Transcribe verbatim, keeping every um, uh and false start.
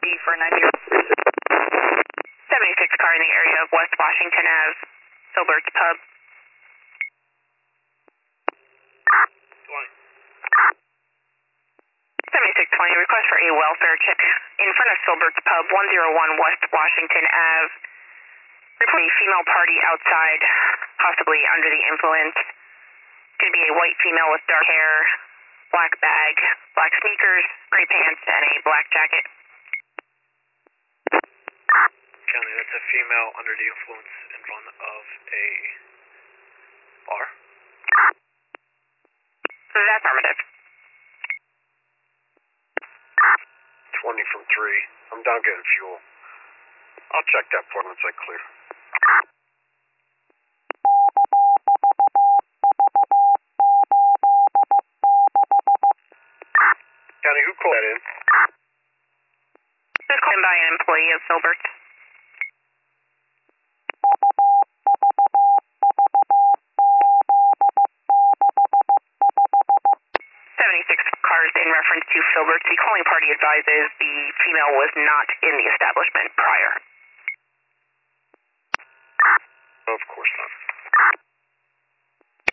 for ninety. seventy-six car in the area of West Washington Ave, Filbert's Pub. seventy-six twenty, request for a welfare check in front of Filbert's Pub, one oh one West Washington Ave. Report a female party outside, possibly under the influence. Could be a white female with dark hair, black bag, black sneakers, gray pants, and a black jacket. County, that's a female under the influence in front of a bar. That's affirmative. twenty from three. I'm down getting fuel. I'll check that point once I clear. County, who called that in? This was called in by an employee of Filbert's. seventy-six cars in reference to Filbert's. The calling party advises the female was not in the establishment prior. Of course not.